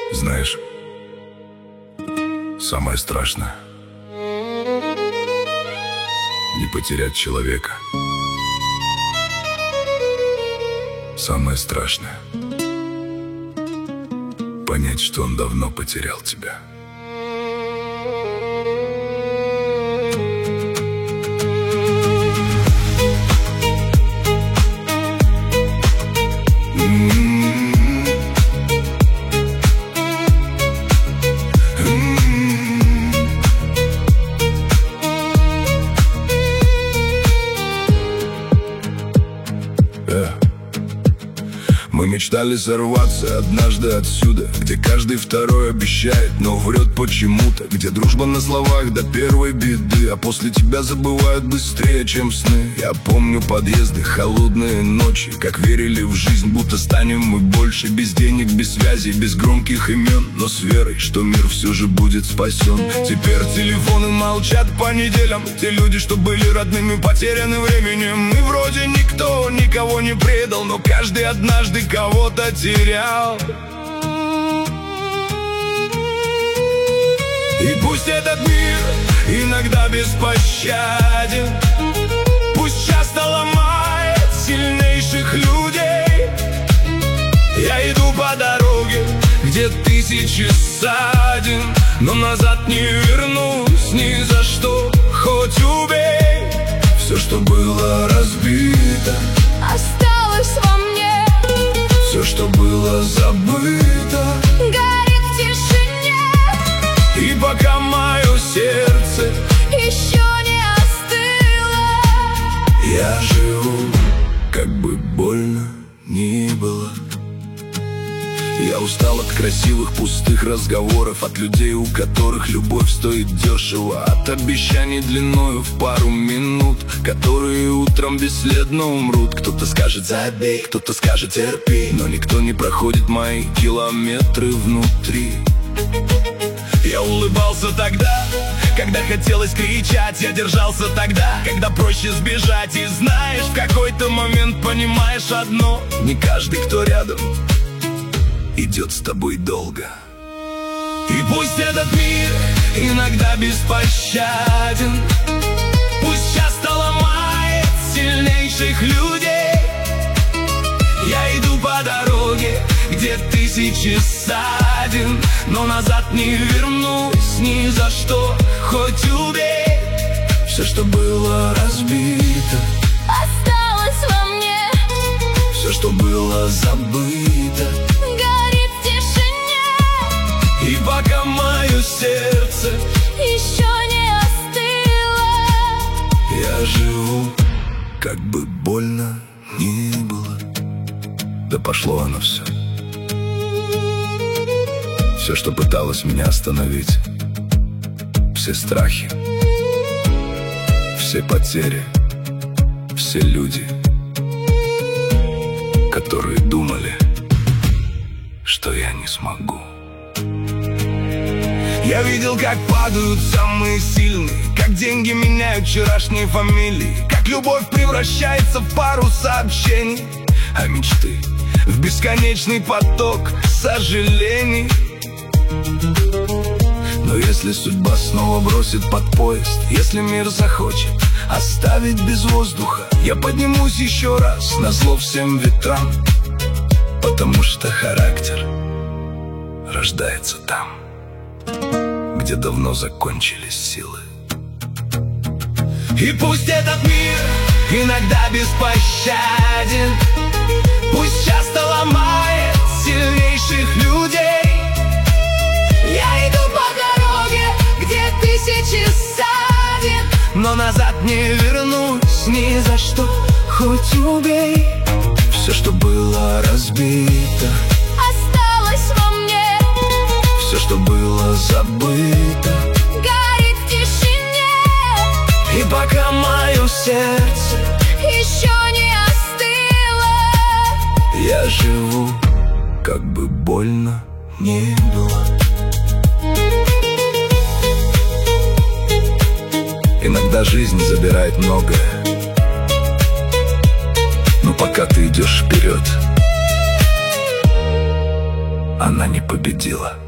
Знаешь, самое страшное — не потерять человека. Самое страшное — понять, что он давно потерял тебя. Мы мечтали сорваться однажды отсюда, где каждый второй обещает, но врет почему-то, где дружба на словах до первой беды, а после тебя забывают быстрее, чем сны. Я помню подъезды, холодные ночи, как верили в жизнь, будто станем мы больше. Без денег, без связи, без громких имен, но с верой, что мир все же будет спасен. Теперь телефоны молчат по неделям, те люди, что были родными, потеряны временем. И вроде никто никого не предал, но каждый однажды кого-то терял. И пусть этот мир иногда беспощаден, пусть часто ломает сильнейших людей. Я иду по дороге, где тысячи ссадин, но назад не вернусь ни за что, хоть убей. Все, что было разбито, осталось во мне. Все, что было забыто, горит в тишине. И пока мое сердце еще не остыло, я живу, как бы больно ни было. Я устал от красивых пустых разговоров, от людей, у которых любовь стоит дешево, от обещаний длиною в пару минут, которые утром бесследно умрут. Кто-то скажет забей, кто-то скажет терпи, но никто не проходит мои километры внутри. Я улыбался тогда, когда хотелось кричать. Я держался тогда, когда проще сбежать. И знаешь, в какой-то момент понимаешь одно: не каждый, кто рядом, идет с тобой долго. И пусть этот мир иногда беспощаден, пусть часто ломает сильнейших людей. Я иду по дороге, где тысячи ссадин, но назад не вернусь ни за что, хоть убей. Все, что было разбито, осталось во мне. все, что было забыто, горит в тишине. и пока мое сердце еще не остыло, я живу, как бы больно ни было. Да пошло оно все. Все, что пыталось меня остановить, все страхи, все потери, все люди, которые думали, что я не смогу. Я видел, как падают самые сильные, как деньги меняют вчерашние фамилии, как любовь превращается в пару сообщений, а мечты в бесконечный поток сожалений. Но если судьба снова бросит под поезд, если мир захочет оставить без воздуха, я поднимусь еще раз назло всем ветрам, потому что характер рождается там, где давно закончились силы. И пусть этот мир иногда беспощаден, пусть часто ломает сильнейших людей. Я иду по дороге, где тысячи ссадин, но назад не вернусь ни за что, хоть убей. Все, что было разбито, осталось во мне. все, что было забыто, горит в тишине. и пока мое сердце еще не остыло, я живу, как бы больно ни было. Иногда жизнь забирает многое, но пока ты идешь вперед, она она не победила.